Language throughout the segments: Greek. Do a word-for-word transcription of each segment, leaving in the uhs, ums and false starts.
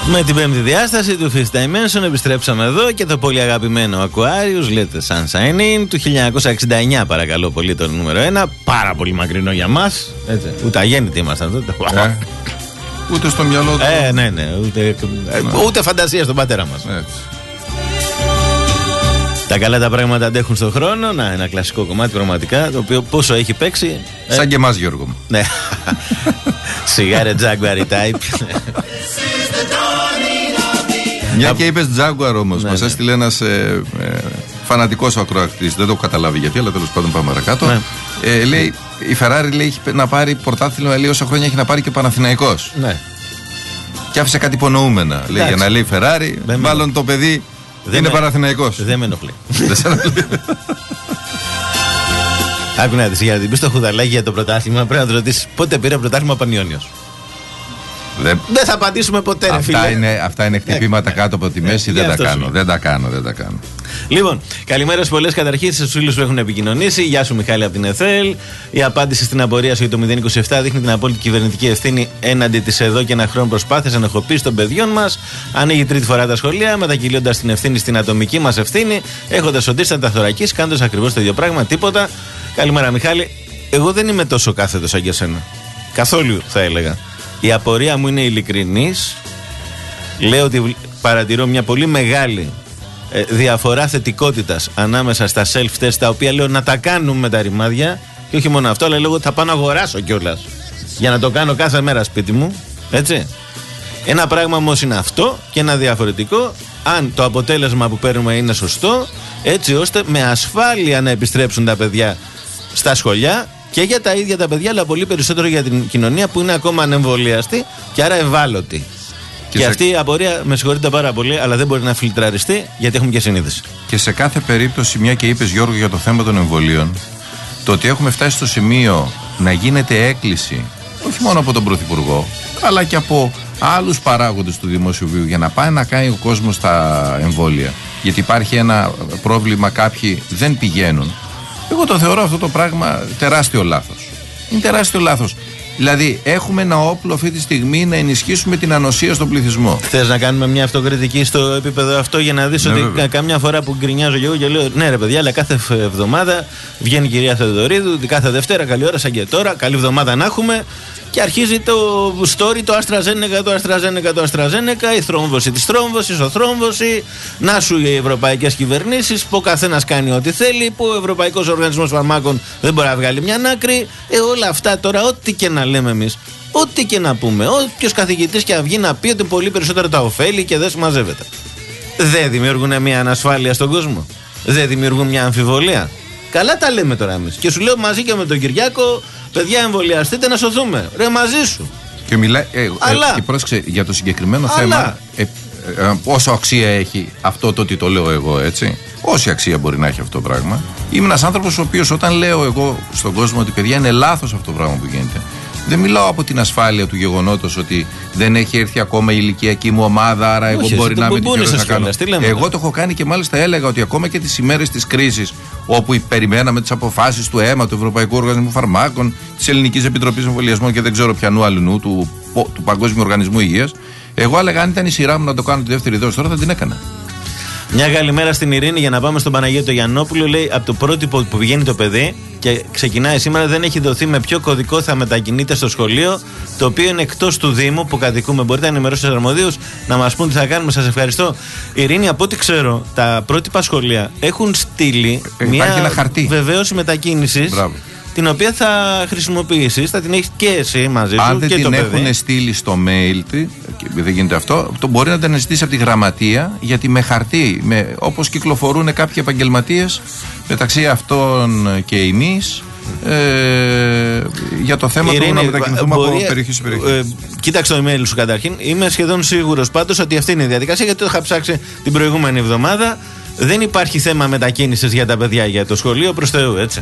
Με την πέμπτη διάσταση του Fifth Dimension επιστρέψαμε εδώ και το πολύ αγαπημένο Aquarius, λέτε Sunshine In, του χίλια εννιακόσια εξήντα εννιά, παρακαλώ πολύ, το νούμερο ένα. Πάρα πολύ μακρινό για μας. Έτσι. Ούτε αγέννητοι ήμασταν τότε. Ε, ούτε στο μυαλό του. Ε, ναι, ναι. Ούτε, ναι. ούτε φαντασία στον πατέρα μας. Έτσι. Τα καλά τα πράγματα αντέχουν στον χρόνο. Να, ένα κλασικό κομμάτι πραγματικά, το οποίο πόσο έχει παίξει. Σαν ε... και εμάς, Γιώργο μου. Ναι. Σιγάρε Jaguar type. Μια και είπες Jaguar όμως, ναι, μας ναι. έστειλε ένας ε, ε, φανατικός ακροατής, δεν το έχω καταλάβει γιατί, αλλά τέλος πάντων πάμε παρακάτω. Ναι. Ε, λέει, η Ferrari λέει έχει να πάρει πρωτάθλημα, λέει όσα χρόνια έχει να πάρει και Παναθηναϊκός. Ναι. Και άφησε κάτι υπονοούμενα. Λέει, για να λέει Ferrari, δεν μάλλον το παιδί δεν είναι με... Παναθηναϊκός. Δεν με ενοχλεί. Άκου να δεις, για να την πεις το χουδαλάκι για το πρωτάθλημα, πρέπει να το ρωτήσεις πότε πήρε πρωτάθλημα Πανιόνιος. Δεν... δεν θα απαντήσουμε ποτέ, ρε φίλε. Αυτά είναι, αυτά είναι χτυπήματα κάτω από τη μέση. Δεν τα κάνω, δεν τα κάνω, δεν τα κάνω. Λοιπόν, καλημέρες πολλές καταρχήν στους φίλους που έχουν επικοινωνήσει. Γεια σου, Μιχάλη, από την ΕΘΕΛ. Η απάντηση στην απορία σου για το μηδέν είκοσι επτά δείχνει την απόλυτη κυβερνητική ευθύνη έναντι της εδώ και ένα χρόνο προσπάθειας ενοχοποίησης των παιδιών μας. Ανοίγει τρίτη φορά τα σχολεία, μετακυλώντας την ευθύνη στην ατομική μας ευθύνη, έχοντας οντίσει τα θωρακής, κάνοντας ακριβώς το ίδιο πράγμα. Τίποτα. Καλημέρα, Μιχάλη. Εγώ δεν είμαι τόσο κάθετος σαν και εσένα. Καθόλου, θα έλεγα. Η απορία μου είναι ειλικρινής. Λέω ότι παρατηρώ μια πολύ μεγάλη ε, διαφορά θετικότητας ανάμεσα στα self-test, τα οποία λέω να τα κάνουμε με τα ρημάδια. Και όχι μόνο αυτό, αλλά λέω ότι θα πάω να αγοράσω κιόλας για να το κάνω κάθε μέρα σπίτι μου. Έτσι. Ένα πράγμα όμως είναι αυτό, και ένα διαφορετικό, αν το αποτέλεσμα που παίρνουμε είναι σωστό, έτσι ώστε με ασφάλεια να επιστρέψουν τα παιδιά στα σχολιά. Και για τα ίδια τα παιδιά, αλλά πολύ περισσότερο για την κοινωνία που είναι ακόμα ανεμβολιαστή και άρα ευάλωτη. Και, και σε... αυτή η απορία, με συγχωρείτε πάρα πολύ, αλλά δεν μπορεί να φιλτραριστεί, γιατί έχουμε και συνείδηση. Και σε κάθε περίπτωση, μια και είπες, Γιώργο, για το θέμα των εμβολίων, το ότι έχουμε φτάσει στο σημείο να γίνεται έκκληση, όχι μόνο από τον Πρωθυπουργό, αλλά και από άλλους παράγοντες του δημόσιου βίου, για να πάει να κάνει ο κόσμος τα εμβόλια. Γιατί υπάρχει ένα πρόβλημα, κάποιοι δεν πηγαίνουν. Εγώ το θεωρώ αυτό το πράγμα τεράστιο λάθος. Είναι τεράστιο λάθος. Δηλαδή, έχουμε ένα όπλο αυτή τη στιγμή να ενισχύσουμε την ανοσία στον πληθυσμό. Θες να κάνουμε μια αυτοκριτική στο επίπεδο αυτό, για να δεις, ναι, ότι βέβαια. Καμιά φορά που γκρινιάζω και εγώ και λέω ναι, ρε παιδιά, αλλά κάθε εβδομάδα βγαίνει η κυρία Θεοδωρίδου, κάθε Δευτέρα, καλή ώρα σαν και τώρα, καλή εβδομάδα να έχουμε. Και αρχίζει το story, το AstraZeneca, το AstraZeneca, το AstraZeneca, η θρόμβωση της θρόμβωσης, ο θρόμβωση. Να σου οι ευρωπαϊκές κυβερνήσεις, που ο καθένας κάνει ό,τι θέλει, που ο Ευρωπαϊκός Οργανισμός Φαρμάκων δεν μπορεί να βγάλει μια άκρη. Ε, όλα αυτά τώρα, ό,τι και να λέμε εμείς, ό,τι και να πούμε, όποιος καθηγητής και να βγει να πει ότι πολύ περισσότερο τα ωφέλη και δεν συμμαζεύεται. Δεν δημιουργούν μια ανασφάλεια στον κόσμο, δεν δημιουργούν μια αμφιβολία. Καλά τα λέμε τώρα εμείς. Και σου λέω μαζί και με τον Κυριάκο, παιδιά, εμβολιαστείτε να σωθούμε. Ρε, μαζί σου. Και μιλάει. Ε, Αλλά. Ε, και πρόσεξε, για το συγκεκριμένο Αλλά. θέμα, ε, ε, ε, όσο αξία έχει αυτό το ότι το λέω εγώ, έτσι. Όση αξία μπορεί να έχει αυτό το πράγμα. Είμαι ένας άνθρωπος ο οποίος, όταν λέω εγώ στον κόσμο ότι παιδιά είναι λάθος αυτό το πράγμα που γίνεται, δεν μιλάω από την ασφάλεια του γεγονότος ότι δεν έχει έρθει ακόμα η ηλικιακή μου ομάδα, άρα εγώ μπορεί να είμαι τυχερός να κάνω. Εγώ το έχω κάνει και μάλιστα έλεγα ότι ακόμα και τις ημέρες της κρίσης, όπου περιμέναμε τις αποφάσεις του ΕΜΑ, του Ευρωπαϊκού Οργανισμού Φαρμάκων, της Ελληνικής Επιτροπής Εμβολιασμών και δεν ξέρω ποιανού αλλού, του, του Παγκόσμιου Οργανισμού Υγείας, εγώ έλεγα αν ήταν η σειρά μου να το κάνω τη δεύτερη δόση, τώρα θα την έκανα. Μια καλημέρα στην Ειρήνη, για να πάμε στον Παναγιώτο Γιαννόπουλο. Λέει από το πρότυπο που πηγαίνει το παιδί και ξεκινάει σήμερα, δεν έχει δοθεί με ποιο κωδικό θα μετακινείται στο σχολείο, το οποίο είναι εκτός του Δήμου που κατοικούμε. Μπορείτε να ενημερώσετε τους αρμοδίους να μας πούν τι θα κάνουμε. Σας ευχαριστώ. Ειρήνη, από ό,τι ξέρω, τα πρότυπα σχολεία έχουν στείλει ε, μια βεβαίωση μετακίνησης. Μπράβο. Την οποία θα χρησιμοποιήσεις, θα την έχεις και εσύ μαζί σου. Αν δεν και την το έχουν παιδί. στείλει στο mail, και δεν γίνεται αυτό, το μπορεί να την ζητήσει από τη γραμματεία, γιατί με χαρτί, με, όπως κυκλοφορούν κάποιοι επαγγελματίες, μεταξύ αυτών και εμείς, ε, για το θέμα Ειρήνη, του να μετακινηθούμε από περιοχή σε περιοχή. Ε, κοίταξε το email σου καταρχήν. Είμαι σχεδόν σίγουρος πάντως ότι αυτή είναι η διαδικασία, γιατί το είχα ψάξει την προηγούμενη εβδομάδα. Δεν υπάρχει θέμα μετακίνησης για τα παιδιά για το σχολείο, προς Θεού, έτσι.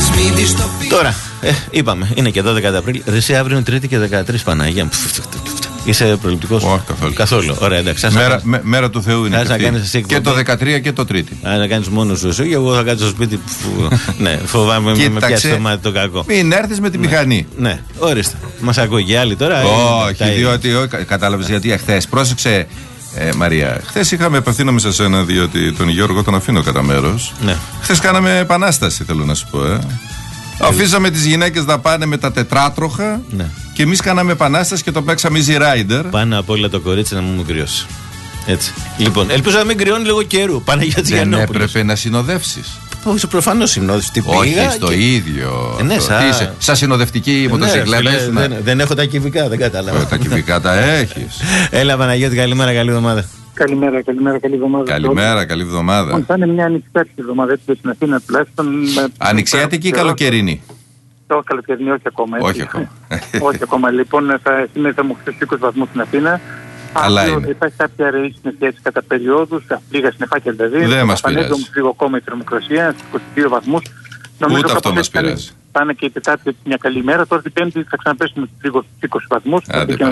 Τώρα, ε, είπαμε, είναι και δώδεκα Απρίλη. Εσύ αύριο είναι Τρίτη και δεκατρείς, Παναγία μου. Είσαι προληπτικός? Όχι, καθόλου. Καθόλου. Ωραία, εντάξει. Μέρα, μέ, μέρα του Θεού είναι αυτή. Και το δεκατρία και το Τρίτη. Αν να κάνεις μόνος σου εσύ, και εγώ θα κάτσω στο σπίτι που ναι, φοβάμαι με πιάσει το μάτι το κακό. Μην έρθεις με τη μηχανή. Ναι, ορίστε. Μας ακούει και άλλοι τώρα. Όχι, διότι κατάλαβες γιατί χθες. Πρόσεξε. Ε, Μαρία, χθες είχαμε απευθύνομαι σε σένα, διότι τον Γιώργο τον αφήνω κατά μέρος. Ναι. Χθες κάναμε επανάσταση, θέλω να σου πω. Ε. Αφήσαμε τις γυναίκες να πάνε με τα τετράτροχα, ναι, και εμείς κάναμε επανάσταση και το παίξαμε Easy Rider. Πάνω απ' όλα το κορίτσι να μου μου κρυώσει. Έτσι. Λοιπόν, ελπίζω να μην κρυώνει λίγο καιρού. Παναγιώτη Γιαννόπουλος. Δεν έπρεπε να συνοδεύσεις? Προφανώς συνόδευση. Τι όχι, πήγα στο και... ίδιο. Ε, ναι, αυτό. σαν Είσαι, σαν συνοδευτική μοτοσυκλέτα. Ναι, δεν, δεν έχω τα κυβικά, δεν κατάλαβα. Τα κυβικά τα έχεις. Έλα, Παναγιώτη, καλημέρα, καλή εβδομάδα. Καλημέρα, καλημέρα, καλή εβδομάδα. Καλημέρα, καλή εβδομάδα. Θα είναι μια ανοιξιάτικη εβδομάδα, έτσι στην Αθήνα τουλάχιστον. Ανοιξιάτικη ή καλοκαιρινή? Όχι, καλοκαιρινή, όχι ακόμα. Έτσι. Όχι ακόμα. όχι ακόμα. Λοιπόν, θα, σήμερα θα μου χθες είκοσι βαθμούς στην Αθήνα. Αλλά είναι. Υπάρχει κάποια ροή συνεχεία κατά περιόδους, λίγα συννεφάκια δηλαδή. Δεν μας πειράζει. Θα όμως λίγο ακόμα η θερμοκρασία, στους είκοσι δύο βαθμούς. Νομίζω ούτε αυτό μας πειράζει. Θα είναι και η Τετάρτη μια καλή μέρα. Τώρα την Πέμπτη θα ξαναπέσουμε στους είκοσι βαθμούς.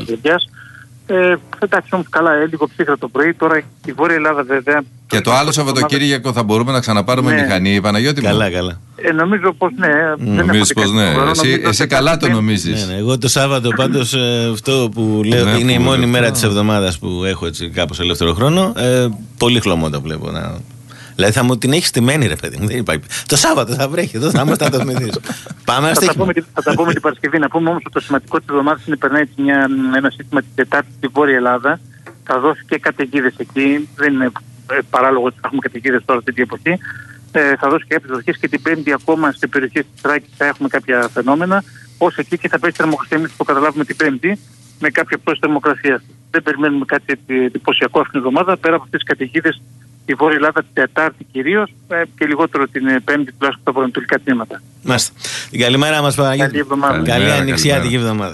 Ε, εντάξει, όμως καλά, ε, λίγο ψύχρα το πρωί. Τώρα η Βόρεια Ελλάδα βέβαια. Και το άλλο Σαββατοκύριακο θα μπορούμε να ξαναπάρουμε ναι. μηχανή, Παναγιώτη μου. Καλά, καλά. Ε, νομίζω πως ναι. Νομίζεις πως ναι. Εσύ, εσύ, εσύ καλά το νομίζεις. Ναι, ναι. Εγώ το Σάββατο πάντως ε, αυτό που λέω ναι, είναι που η μόνη μέρα αυτό. Της εβδομάδας που έχω έτσι κάπως ελεύθερο χρόνο. Ε, πολύ χλωμό το βλέπω. Να... Δηλαδή θα μου την έχει στημένη, ρε παιδί μου. Δεν υπάρχει. Το Σάββατο θα βρέχει, εδώ θα είμαστε να το θυμηθείς. Πάμε να στήσουμε. Θα τα πούμε την Παρασκευή. Να πούμε όμως ότι το σημαντικό της εβδομάδας είναι περνάει μια, ένα σύστημα την Τετάρτη στη Βόρεια Ελλάδα. Θα δώσει και καταιγίδες εκεί. Δεν είναι παράλογο ότι θα έχουμε καταιγίδες τώρα αυτή την εποχή. Ε, θα δώσει και κάποιες βροχές και την Πέμπτη ακόμα στην περιοχή της Θράκης θα έχουμε κάποια φαινόμενα. Ως εκεί και θα πέσει θερμοκρασία, εμείς το καταλάβουμε την Πέμπτη με κάποια πτώση θερμοκρασίας. Δεν περιμένουμε κάτι εντυπωσιακό αυτήν την εβδομάδα πέρα από αυτές τις καταιγίδες. Η Βόρεια Ελλάδα την Τετάρτη κυρίως ε, και λιγότερο την Πέμπτη τουλάχιστον τα βορειοανατολικά τμήματα. Μάλιστα. Την καλημέρα μας, Παναγιώτη. Καλή εβδομάδα. Καλή ανοιξιάτικη εβδομάδα.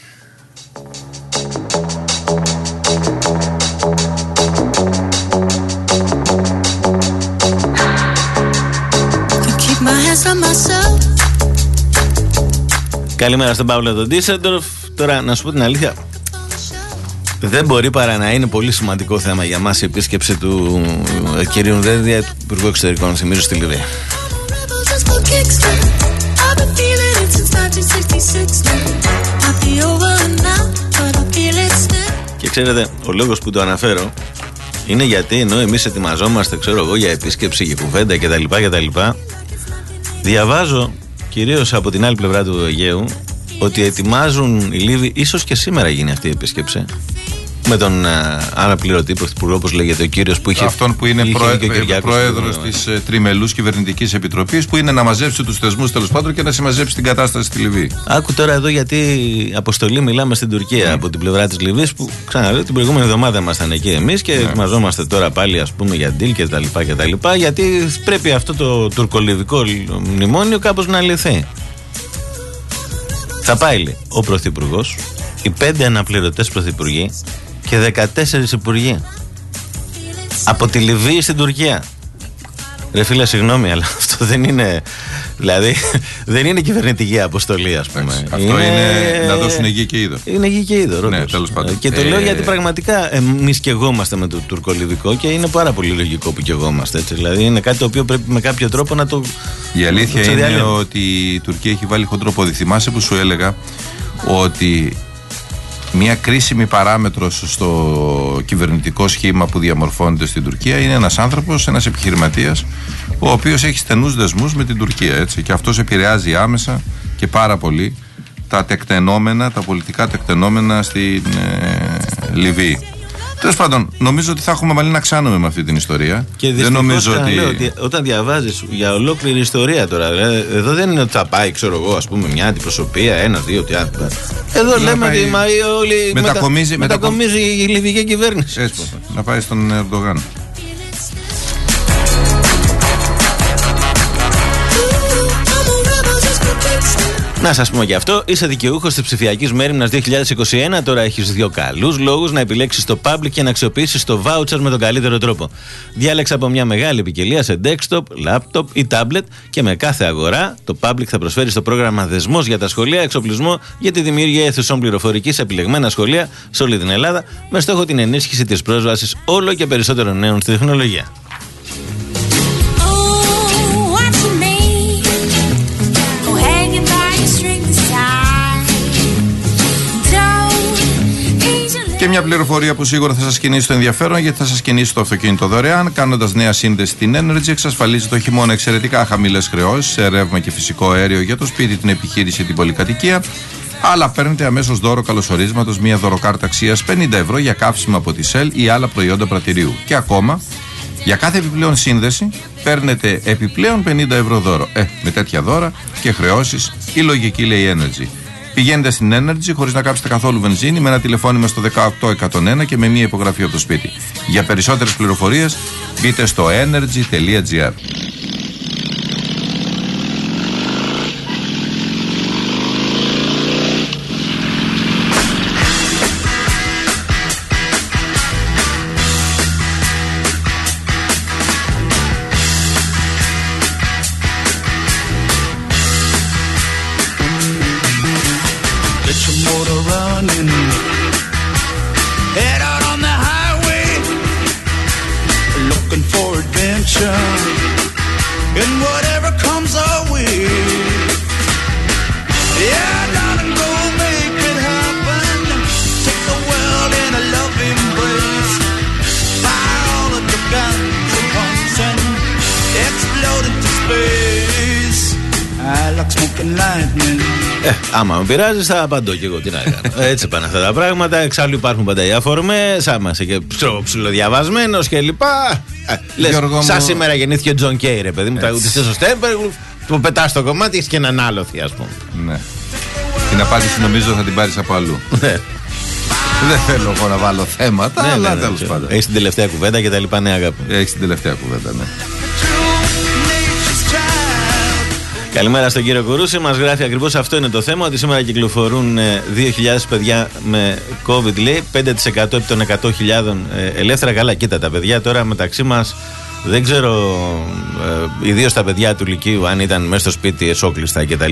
Καλημέρα στον Παύλο τον Ντίσσελντορφ. Τώρα να σου πω την αλήθεια, δεν μπορεί παρά να είναι πολύ σημαντικό θέμα για μας η επίσκεψη του ε, κυρίου Δένδια, του Υπουργού Εξωτερικών, θυμίζω, στη Λιβύη. Και ξέρετε, ο λόγος που το αναφέρω είναι γιατί ενώ εμείς ετοιμαζόμαστε, ξέρω εγώ, για επίσκεψη, για κουβέντα κτλ. κτλ. Διαβάζω κυρίως από την άλλη πλευρά του Αιγαίου ότι ετοιμάζουν οι Λίβοι, ίσως και σήμερα γίνει αυτή η επίσκεψη, με τον uh, αναπληρωτή πρωθυπουργό, όπως λέγεται, ο κύριος που είχε. Αυτόν που είναι πρόεδρος της uh, τριμελούς κυβερνητικής επιτροπής, που είναι να μαζέψει τους θεσμούς τέλος πάντων και να συμμαζέψει την κατάσταση στη Λιβύη. Άκου τώρα εδώ γιατί αποστολή μιλάμε στην Τουρκία mm. από την πλευρά της Λιβύης, που ξαναλέω την προηγούμενη εβδομάδα ήμασταν εκεί εμείς και mm. ετοιμαζόμαστε τώρα πάλι, ας πούμε, για deal κτλ. Γιατί πρέπει αυτό το τουρκολιβικό μνημόνιο κάπως να λυθεί. Θα πάει, λέει, ο πρωθυπουργός, οι πέντε αναπληρωτές πρωθυπουργοί και δεκατέσσερις υπουργοί από τη Λιβύη στην Τουρκία. Ρε φίλε, συγγνώμη, αλλά αυτό δεν είναι. Δηλαδή, δεν είναι κυβερνητική αποστολή, ας πούμε. Αυτό είναι, είναι να δώσουν γη και είδο. Είναι γη και είδο, ναι, τέλος πάντων. Και το ε... λέω γιατί πραγματικά εμείς καιγόμαστε με το τουρκολιβικό και είναι πάρα πολύ λογικό που καιγόμαστε. Έτσι. Δηλαδή, είναι κάτι το οποίο πρέπει με κάποιο τρόπο να το. Η αλήθεια το είναι ότι η Τουρκία έχει βάλει χοντρό πόδι. Θυμάσαι που σου έλεγα ότι μια κρίσιμη παράμετρος στο κυβερνητικό σχήμα που διαμορφώνεται στην Τουρκία είναι ένας άνθρωπος, ένας επιχειρηματίας, ο οποίος έχει στενούς δεσμούς με την Τουρκία, έτσι, και αυτός επηρεάζει άμεσα και πάρα πολύ τα τεκτενόμενα, τα πολιτικά τεκτενόμενα στην ε, Λιβύη. Τέλος πάντων, νομίζω ότι θα έχουμε μαλλί να ξάνουμε με αυτή την ιστορία. Και δεν νομίζω ότι... Λέω ότι όταν διαβάζεις για ολόκληρη ιστορία τώρα, εδώ δεν είναι ότι θα πάει, ξέρω εγώ, ας πούμε, μια αντιπροσωπεία, ένα, δύο, τι άλλο. Εδώ να λέμε ότι πάει... όλοι μετακομίζει, μετακομίζει η λιβυκή κυβέρνηση. Έτσι, να πάει στον Ερντογάν. Να σας πούμε και αυτό, είσαι δικαιούχος της ψηφιακής μέριμνας δύο χιλιάδες είκοσι ένα. Τώρα έχεις δύο καλούς λόγους να επιλέξεις το Public και να αξιοποιήσεις το voucher με τον καλύτερο τρόπο. Διάλεξε από μια μεγάλη ποικιλία σε desktop, laptop ή tablet και με κάθε αγορά το Public θα προσφέρει στο πρόγραμμα Δεσμός για τα σχολεία εξοπλισμό για τη δημιουργία αιθουσών πληροφορικής σε επιλεγμένα σχολεία σε όλη την Ελλάδα με στόχο την ενίσχυση της πρόσβασης όλο και περισσότερων νέων στη τεχνολογία. Και μια πληροφορία που σίγουρα θα σας κινήσει το ενδιαφέρον, γιατί θα σας κινήσει το αυτοκίνητο δωρεάν. Κάνοντας νέα σύνδεση στην Energy, εξασφαλίζεται όχι μόνο εξαιρετικά χαμηλές χρεώσεις σε ρεύμα και φυσικό αέριο για το σπίτι, την επιχείρηση ή την πολυκατοικία, αλλά παίρνετε αμέσως δώρο καλωσορίσματος μια δωροκάρτα αξίας πενήντα ευρώ για καύσιμα από τη Shell ή άλλα προϊόντα πρατηρίου. Και ακόμα, για κάθε επιπλέον σύνδεση παίρνετε επιπλέον πενήντα ευρώ δώρο. Ε, με τέτοια δώρα και χρεώσεις, η λογική λέει Energy. Πηγαίνετε στην Energy χωρίς να κάψετε καθόλου βενζίνη, με ένα τηλεφώνημα στο δεκαοκτώ εκατόν ένα και με μία υπογραφή από το σπίτι. Για περισσότερες πληροφορίες μπείτε στο energy τελεία gr. And whatever comes our way, yeah, darling, go make it happen. Take the world in a loving embrace. Fire all of the guns and pumps and explode into space. I like smoking lightning. Ε, άμα με πειράζει, θα απαντώ και εγώ. Τι να κάνω. Έτσι πάνε αυτά τα πράγματα. Εξάλλου υπάρχουν πάντα οι αφορμές. Άμα είσαι και ψιλοδιαβασμένος και λοιπά. Ε, λες, σαν σήμερα γεννήθηκε ο Τζον Κέι, ρε παιδί μου. Τα ούτε στο Στέμπερ, του πετάς το κομμάτι, έχεις και έναν άλοθη, ας πούμε. Ναι. Την απάντηση νομίζω θα την πάρεις από αλλού. Ναι. Δεν θέλω εγώ να βάλω θέματα, ναι, αλλά ναι, ναι, τέλος ναι, πάντων. Έχεις την τελευταία κουβέντα και τα λοιπά, ναι, αγάπη. Έχεις την τελευταία κουβέντα, ναι. Καλημέρα στον κύριο Κουρούση. Μας γράφει ακριβώς αυτό είναι το θέμα, ότι σήμερα κυκλοφορούν δύο χιλιάδες παιδιά με COVID, λέει, πέντε τοις εκατό επί των εκατό χιλιάδων ελεύθερα. Καλά, κοίτα τα παιδιά τώρα μεταξύ μας, δεν ξέρω, ε, ιδίως τα παιδιά του Λυκείου, αν ήταν μέσα στο σπίτι εσόκλειστα κτλ.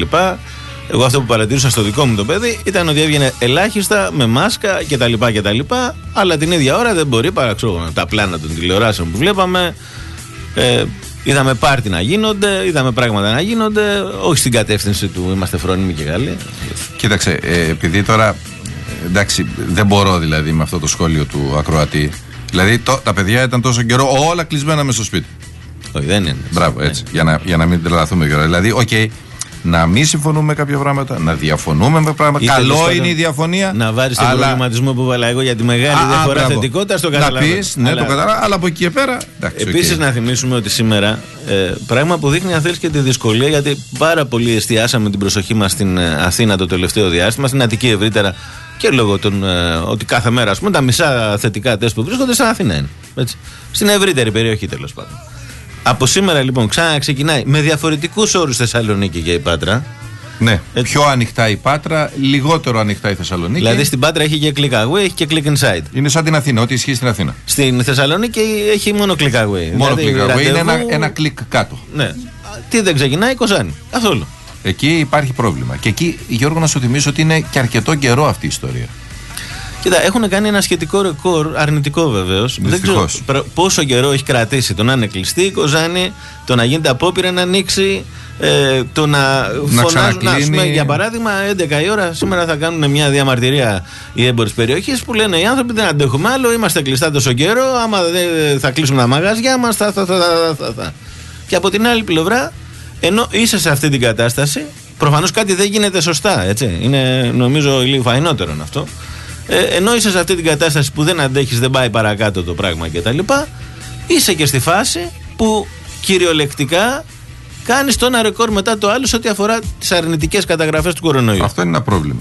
Εγώ αυτό που παρατήρησα στο δικό μου το παιδί ήταν ότι έβγαινε ελάχιστα με μάσκα κτλ. κτλ. Αλλά την ίδια ώρα δεν μπορεί παρά ξέρω, τα πλάνα των τηλεοράσεων που βλέπαμε. Ε, Είδαμε πάρτι να γίνονται, είδαμε πράγματα να γίνονται, όχι στην κατεύθυνση του είμαστε φρόνιμοι και καλοί. Κοίταξε, ε, επειδή τώρα, εντάξει, δεν μπορώ δηλαδή με αυτό το σχόλιο του ακροατή. Δηλαδή το, τα παιδιά ήταν τόσο καιρό όλα κλεισμένα μέσα στο σπίτι. Όχι, δεν είναι. Μπράβο, έτσι, για να, για να μην τρελαθούμε καιρό. Δηλαδή, οκ, okay, να μην συμφωνούμε με κάποια πράγματα, να διαφωνούμε με πράγματα. Είτε καλό είναι η διαφωνία. Να βάλει τον αλλά... προβληματισμό που βάλα εγώ για τη μεγάλη α, διαφορά θετικότητα στο καταλάβει. Να πει, ναι, αλλά... το καταλάβει, αλλά από εκεί και πέρα. Επίσης, okay. να θυμίσουμε ότι σήμερα, ε, πράγμα που δείχνει αν θέλει και τη δυσκολία, γιατί πάρα πολύ εστιάσαμε την προσοχή μας στην Αθήνα το τελευταίο διάστημα, στην Αττική ευρύτερα και λόγω των, ε, ότι κάθε μέρα ας πούμε, τα μισά θετικά τεστ που βρίσκονται στην Αθήνα είναι. Έτσι. Στην ευρύτερη περιοχή τέλος πάντων. Από σήμερα λοιπόν ξαναξεκινάει με διαφορετικούς όρους Θεσσαλονίκη και η Πάτρα. Ναι, έτσι. Πιο ανοιχτά η Πάτρα, λιγότερο ανοιχτά η Θεσσαλονίκη. Δηλαδή στην Πάτρα έχει και click away, έχει και click inside. Είναι σαν την Αθήνα, ό,τι ισχύει στην Αθήνα. Στην Θεσσαλονίκη έχει μόνο click away. Μόνο δηλαδή, click away, ραντεβού... είναι ένα, ένα κλικ κάτω. Ναι. Τι δεν ξεκινάει, Κοζάνη. Καθόλου. Εκεί υπάρχει πρόβλημα. Και εκεί, Γιώργο, να σου θυμίσω ότι είναι και αρκετό καιρό αυτή η ιστορία. Κοίτα, έχουν κάνει ένα σχετικό ρεκόρ, αρνητικό βεβαίως. Δεν ξέρω πόσο καιρό έχει κρατήσει το να είναι κλειστή η Κοζάνη, το να γίνεται απόπειρα να ανοίξει, ε, το να, να φωνάζουν. Να, πούμε, για παράδειγμα, έντεκα η ώρα σήμερα θα κάνουν μια διαμαρτυρία οι έμπορες περιοχές που λένε οι άνθρωποι δεν αντέχουμε άλλο, είμαστε κλειστά τόσο καιρό. Άμα δεν θα κλείσουμε τα μαγαζιά μας, θα, θα, θα, θα, θα, θα. Και από την άλλη πλευρά, ενώ είσαι σε αυτή την κατάσταση, προφανώς κάτι δεν γίνεται σωστά. Έτσι. Είναι νομίζω λίγο φαϊνότερο αυτό. Ε, ενώ είσαι σε αυτή την κατάσταση που δεν αντέχεις, δεν πάει παρακάτω το πράγμα κτλ., είσαι και στη φάση που κυριολεκτικά κάνεις το ένα ρεκόρ μετά το άλλο σε ό,τι αφορά τις αρνητικές καταγραφές του κορονοϊού. Αυτό είναι ένα πρόβλημα.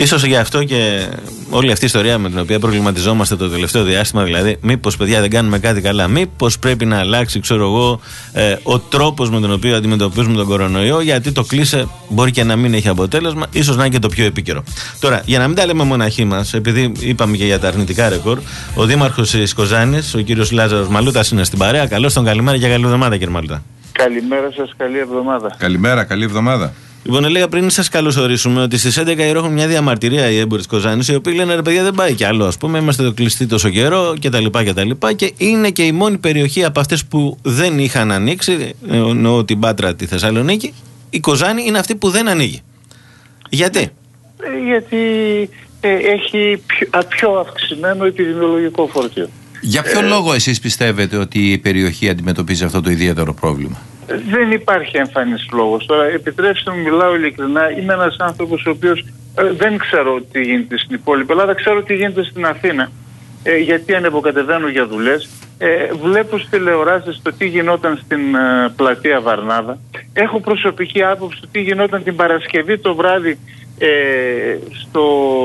Ίσως γι' αυτό και όλη αυτή η ιστορία με την οποία προβληματιζόμαστε το τελευταίο διάστημα, δηλαδή, μήπως παιδιά δεν κάνουμε κάτι καλά, μήπως πρέπει να αλλάξει, ξέρω εγώ, ε, ο τρόπος με τον οποίο αντιμετωπίζουμε τον κορονοϊό, γιατί το κλείσε μπορεί και να μην έχει αποτέλεσμα, ίσως να είναι και το πιο επίκαιρο. Τώρα, για να μην τα λέμε μοναχοί μας, επειδή είπαμε και για τα αρνητικά ρεκόρ, ο δήμαρχος της Κοζάνης, ο κύριος Λάζαρος Μαλούτας, είναι στην παρέα. Καλώς τον, καλημέρα και καλή εβδομάδα, κύριε Μαλούτα. Καλημέρα σας, καλή εβδομάδα. Καλημέρα, καλή εβδομάδα. Λοιπόν, έλεγα πριν σας καλωσορίσουμε ότι στις έντεκα η ώρα έχουν μια διαμαρτυρία οι έμποροι της Κοζάνης, οι οποίοι λένε ρε παιδιά δεν πάει κι άλλο. Ας πούμε, είμαστε το κλειστοί τόσο καιρό κτλ. Και, και είναι και η μόνη περιοχή από αυτές που δεν είχαν ανοίξει, εννοώ την Πάτρα, τη Θεσσαλονίκη, η Κοζάνη είναι αυτή που δεν ανοίγει. Γιατί? Ε, γιατί ε, έχει πιο, πιο αυξημένο επιδημιολογικό φορτίο. Για ποιο ε, λόγο εσείς πιστεύετε ότι η περιοχή αντιμετωπίζει αυτό το ιδιαίτερο πρόβλημα? Δεν υπάρχει εμφανής λόγος. Τώρα, επιτρέψτε μου, μιλάω ειλικρινά. Είμαι ένας άνθρωπος ο οποίος ε, δεν ξέρω τι γίνεται στην υπόλοιπη Ελλάδα, ξέρω τι γίνεται στην Αθήνα. Ε, γιατί ανεβοκατεβαίνω για δουλειές. Ε, βλέπω στις τηλεοράσεις το τι γινόταν στην ε, πλατεία Βαρνάβα. Έχω προσωπική άποψη το τι γινόταν την Παρασκευή το βράδυ ε, στο...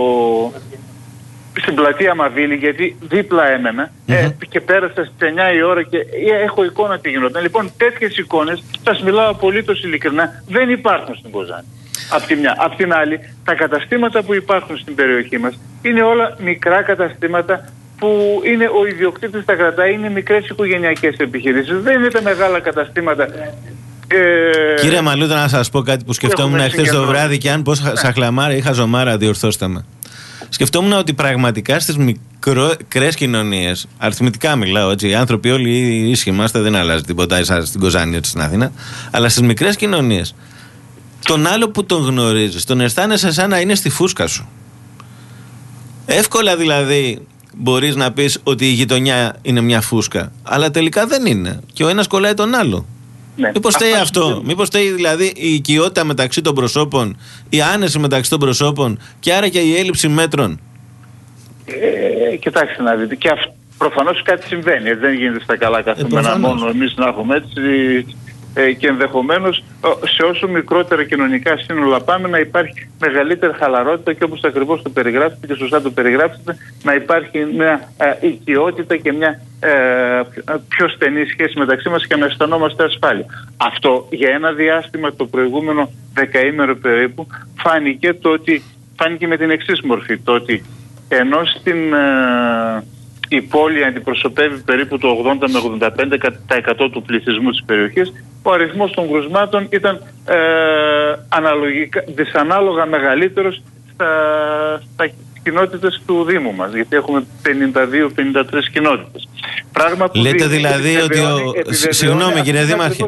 στην πλατεία Μαβίλη, γιατί δίπλα έμενα mm-hmm. ε, και πέρασα στις εννιά η ώρα και έχω εικόνα τι γινόταν. Λοιπόν, τέτοιες εικόνες, σας μιλάω απολύτως ειλικρινά, δεν υπάρχουν στην Κοζάνη. Απ' τη μια. Απ' την άλλη, τα καταστήματα που υπάρχουν στην περιοχή μας είναι όλα μικρά καταστήματα που είναι ο ιδιοκτήτης τα κρατάει, είναι μικρές οικογενειακές επιχειρήσεις. Δεν είναι τα μεγάλα καταστήματα. Ε, Κύριε Μαλούτα, να σας πω κάτι που σκεφτόμουν χθες το βράδυ και αν πω σαχλαμάρα ή χαζομάρα, διορθώστε με. Σκεφτόμουν ότι πραγματικά στις μικρές κοινωνίες, αριθμητικά μιλάω έτσι, οι άνθρωποι όλοι ίσχυοι είμαστε, δεν αλλάζει τίποτα εσάς στην Κοζάνη έτσι στην Αθήνα, αλλά στις μικρές κοινωνίες, τον άλλο που τον γνωρίζεις, τον αισθάνεσαι σαν να είναι στη φούσκα σου. Εύκολα δηλαδή μπορείς να πεις ότι η γειτονιά είναι μια φούσκα, αλλά τελικά δεν είναι. Και ο ένας κολλάει τον άλλο. Ναι. Μήπως φταίει αυτό, αυτό. Μήπως φταίει δηλαδή η οικειότητα μεταξύ των προσώπων, η άνεση μεταξύ των προσώπων και άρα και η έλλειψη μέτρων. Ε, κοιτάξτε να δείτε, και αυ- προφανώς κάτι συμβαίνει. Δεν γίνεται στα καλά καθημερινά ε, μόνο εμείς να έχουμε έτσι. Ε, και ενδεχομένως σε όσο μικρότερα κοινωνικά σύνολα πάμε να υπάρχει μεγαλύτερη χαλαρότητα και όπως ακριβώς το περιγράψετε και σωστά το περιγράψετε, να υπάρχει μια ε, οικειότητα και μια ε, πιο στενή σχέση μεταξύ μας και να αισθανόμαστε ασφάλεια. Αυτό για ένα διάστημα το προηγούμενο δεκαήμερο περίπου φάνηκε, το ότι, φάνηκε με την εξής μορφή, το ότι ενώ στην... Ε, η πόλη αντιπροσωπεύει περίπου το ογδόντα με ογδόντα πέντε τοις εκατό του πληθυσμού της περιοχής, ο αριθμός των κρουσμάτων ήταν ε, αναλογικά, δυσανάλογα μεγαλύτερος στα, στα κοινότητες του Δήμου μας, γιατί έχουμε πενήντα δύο πενήντα τρεις κοινότητες. Πράγμα που λέτε δηλαδή ότι ο... Συγγνώμη κύριε Δήμαρχε,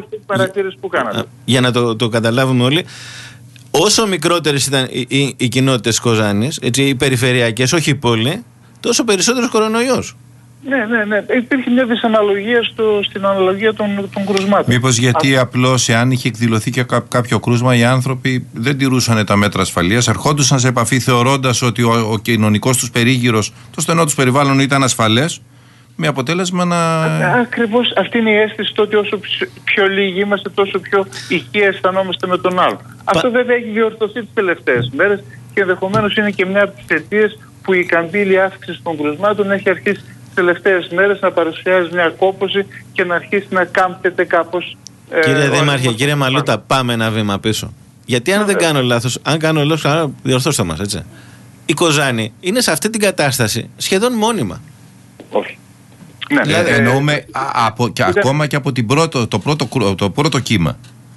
που για να το, το καταλάβουμε όλοι, όσο μικρότερες ήταν οι, οι, οι κοινότητες της Κοζάνης, έτσι, οι περιφερειακές, όχι οι πόλοι, τόσο περισσότερος κορονοϊός. Ναι, ναι, ναι. Υπήρχε μια δυσαναλογία στο, στην αναλογία των, των κρουσμάτων. Μήπως γιατί Α... απλώς εάν είχε εκδηλωθεί και κά, κάποιο κρούσμα, οι άνθρωποι δεν τηρούσαν τα μέτρα ασφαλείας, ερχόντουσαν σε επαφή θεωρώντας ότι ο, ο κοινωνικός τους περίγυρος, το στενό τους περιβάλλον ήταν ασφαλές, με αποτέλεσμα να... Ακριβώς αυτή είναι η αίσθηση, το ότι όσο πιο, πιο λίγοι είμαστε, τόσο πιο οικία αισθανόμαστε με τον άλλο. Πα... Αυτό βέβαια έχει διορθωθεί τις τελευταίες μέρες και ενδεχομένως είναι και μια από τις αιτίες που η καμπύλη αύξηση των κρουσμάτων έχει αρχίσει τις τελευταίες μέρες να παρουσιάζει μια κόπωση και να αρχίσει να κάμπτεται κάπως. Κύριε ε, Δήμαρχε, κύριε Μαλούτα, πάμε ένα βήμα πίσω. Γιατί αν δεν κάνω λάθος, αν κάνω λάθος, διορθώστε μας, έτσι. Η Κοζάνη είναι σε αυτή την κατάσταση σχεδόν μόνιμα. Όχι. Ναι, δηλαδή, ε, εννοούμε α, από, και ήταν... ακόμα και από την πρώτο, το, πρώτο, το πρώτο κύμα.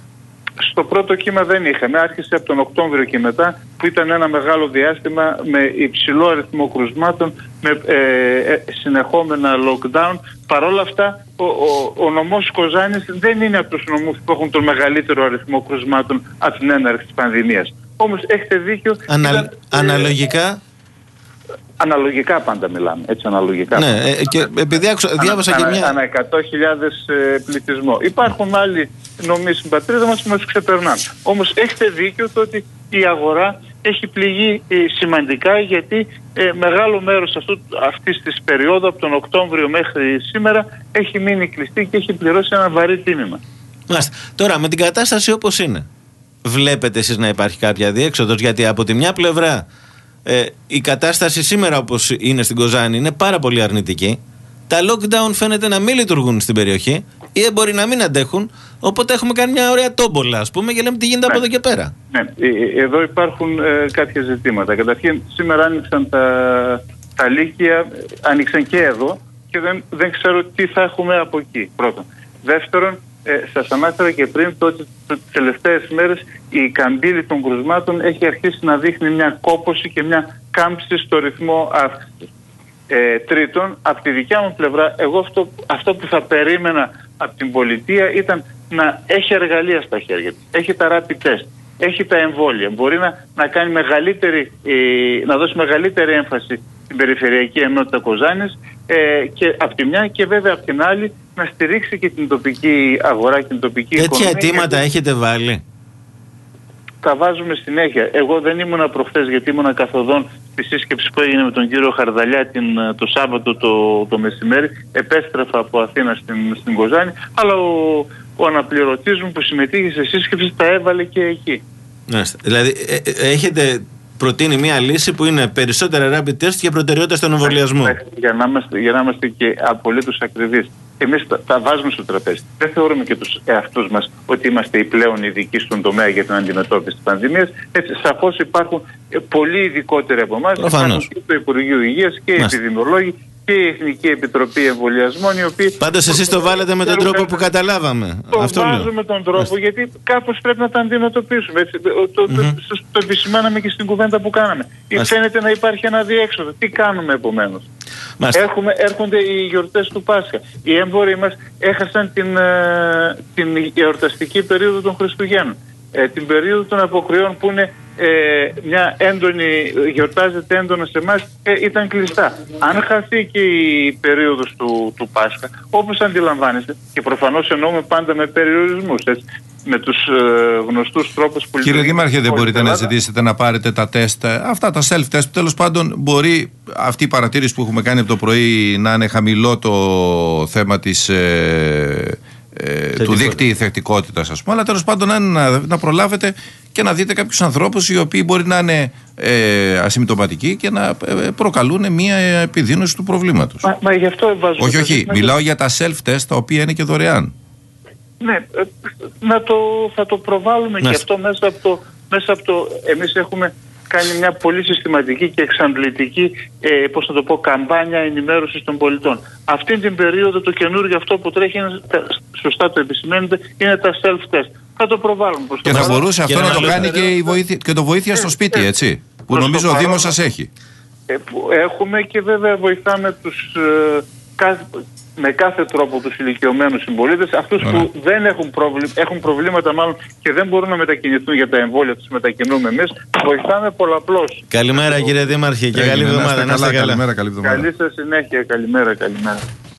Στο πρώτο κύμα δεν είχαμε. Άρχισε από τον Οκτώβριο και μετά, που ήταν ένα μεγάλο διάστημα με υψηλό αριθμό κρουσμάτων, με ε, ε, συνεχόμενα lockdown. Παρ' όλα αυτά, ο, ο, ο νομός Κοζάνης δεν είναι από τους νομούς που έχουν τον μεγαλύτερο αριθμό κρουσμάτων από την έναρξη της πανδημίας. Όμως έχετε δίκιο. Ανα, ήταν, αναλογικά... Ε, Αναλογικά πάντα μιλάμε, έτσι αναλογικά. Ναι, ε, και επειδή άκουσα, διάβασα ανα, και μια... Ανά εκατό χιλιάδες ε, πληθυσμό. Υπάρχουν άλλοι νομοί στην πατρίδα μας που μας ξεπερνάνε. Όμως έχετε δίκιο το ότι η αγορά έχει πληγεί ε, σημαντικά, γιατί ε, μεγάλο μέρος αυτού, αυτής της περίοδου, από τον Οκτώβριο μέχρι σήμερα, έχει μείνει κλειστή και έχει πληρώσει ένα βαρύ τίμημα. Μάλιστα. Τώρα, με την κατάσταση όπως είναι, βλέπετε εσείς να υπάρχει κάποια διέξοδος? Γιατί από τη μια πλευρά Ε, η κατάσταση σήμερα όπως είναι στην Κοζάνη είναι πάρα πολύ αρνητική. Τα lockdown φαίνεται να μην λειτουργούν στην περιοχή ή μπορεί να μην αντέχουν. Οπότε έχουμε κάνει μια ωραία τόμπολα, ας πούμε, και λέμε τι γίνεται ναι. από εδώ και πέρα. Ναι, εδώ υπάρχουν ε, κάποια ζητήματα. Καταρχήν, σήμερα άνοιξαν τα, τα λύκεια, άνοιξαν και εδώ και δεν, δεν ξέρω τι θα έχουμε από εκεί. Πρώτον. Δεύτερον, ε, σας ανάφερα και πριν το ότι τις τελευταίες μέρες η καμπύλη των κρουσμάτων έχει αρχίσει να δείχνει μια κόπωση και μια κάμψη στο ρυθμό αύξησης. Ε, τρίτον, από τη δικιά μου πλευρά, εγώ αυτό, αυτό που θα περίμενα από την πολιτεία ήταν να έχει εργαλεία στα χέρια της. Έχει τα rapid test, έχει τα εμβόλια. Μπορεί να, να, κάνει μεγαλύτερη, ε, να δώσει μεγαλύτερη έμφαση στην περιφερειακή ενότητα Κοζάνης ε, και από τη μια και βέβαια από την άλλη να στηρίξει και την τοπική αγορά και την τοπική τέτοια οικονομία. Τέτοια αιτήματα γιατί... έχετε βάλει? Τα βάζουμε συνέχεια. Εγώ δεν ήμουνα προχθές γιατί ήμουνα καθοδόν στη σύσκεψη που έγινε με τον κύριο Χαρδαλιά την, το Σάββατο το, το μεσημέρι. Επέστρεφα από Αθήνα στην, στην Κοζάνη, αλλά ο, ο αναπληρωτής μου που συμμετείχε σε σύσκεψη τα έβαλε και εκεί. Μάλιστα. Δηλαδή ε, ε, έχετε προτείνει μια λύση που είναι περισσότερα rapid test και προτεραιότητα στον εμβολιασμό. Για να είμαστε, για να είμαστε και απολύτως ακριβείς. Εμείς τα, τα βάζουμε στο τραπέζι. Δεν θεωρούμε και τους εαυτούς μας ότι είμαστε οι πλέον ειδικοί στον τομέα για την αντιμετώπιση της πανδημίας. Έτσι, σαφώς υπάρχουν πολύ ειδικότεροι από εμάς. Υπάρχουν και το Υπουργείο Υγείας και οι επιδημιολόγοι και η Εθνική Επιτροπή Εμβολιασμών, οι οποίοι... Πάντως εσείς το βάλετε με τον τρόπο που καταλάβαμε. Το Αυτό βάζουμε με τον τρόπο, Μάλιστα. γιατί κάπως πρέπει να τα αντιμετωπίσουμε. Έτσι. Το, το, mm-hmm. το, το επισημάναμε και στην κουβέντα που κάναμε. Μάλιστα. Φαίνεται να υπάρχει ένα διέξοδο. Τι κάνουμε επομένως? Έχουμε, έρχονται οι γιορτές του Πάσχα. Οι έμποροι μας έχασαν την, ε, την εορταστική περίοδο των Χριστουγέννων. Ε, την περίοδο των αποκριών που είναι ε, μια έντονη, γιορτάζεται έντονα σε εμάς, ε, ήταν κλειστά. Αν χαθεί και η περίοδος του, του Πάσχα, όπως αντιλαμβάνεστε, και προφανώς εννοούμε πάντα με περιορισμούς, έτσι, με τους ε, γνωστούς τρόπους που... Κύριε Δήμαρχε, δεν μπορείτε να ζητήσετε να πάρετε τα τεστ, αυτά τα self-test, που τέλος πάντων μπορεί αυτή η παρατήρηση που έχουμε κάνει από το πρωί να είναι χαμηλό το θέμα της... Ε, Ε, του δίκτυου θεκτικότητας, ας πούμε, αλλά τέλος πάντων να, να, να προλάβετε και να δείτε κάποιους ανθρώπους οι οποίοι μπορεί να είναι ε, ασυμπτωματικοί και να ε, προκαλούν μια επιδείνωση του προβλήματος. Μα, μα γι' αυτό βάζω. Όχι, όχι. Μιλάω για τα self-test τα οποία είναι και δωρεάν. Ναι, ε, να το, θα το προβάλλουμε ναι. και αυτό μέσα από το, μέσα από το. Εμείς έχουμε κάνει μια πολύ συστηματική και εξαντλητική ε, πώς να το πω, καμπάνια ενημέρωσης των πολιτών. Αυτή την περίοδο το καινούργιο αυτό που τρέχει, είναι, σωστά το επισημαίνετε, είναι τα self-test. Θα το προβάλλουμε προς το Και θα μπορούσε αυτό να το κάνει και, η βοήθεια, και το βοήθεια στο σπίτι, ε, έτσι, που νομίζω ο Δήμος σας έχει. Ε, που έχουμε και βέβαια βοηθάμε τους... Ε, κάθε, με κάθε τρόπο τους ηλικιωμένους συμπολίτες, αυτούς Ωραία. που δεν έχουν, προβλη... έχουν προβλήματα μάλλον και δεν μπορούν να μετακινηθούν για τα εμβόλια, τους μετακινούμε εμείς, βοηθάμε πολλαπλώς. Καλημέρα κύριε Δήμαρχε και καλή εβδομάδα. Καλή σας συνέχεια, καλημέρα, καλημέρα.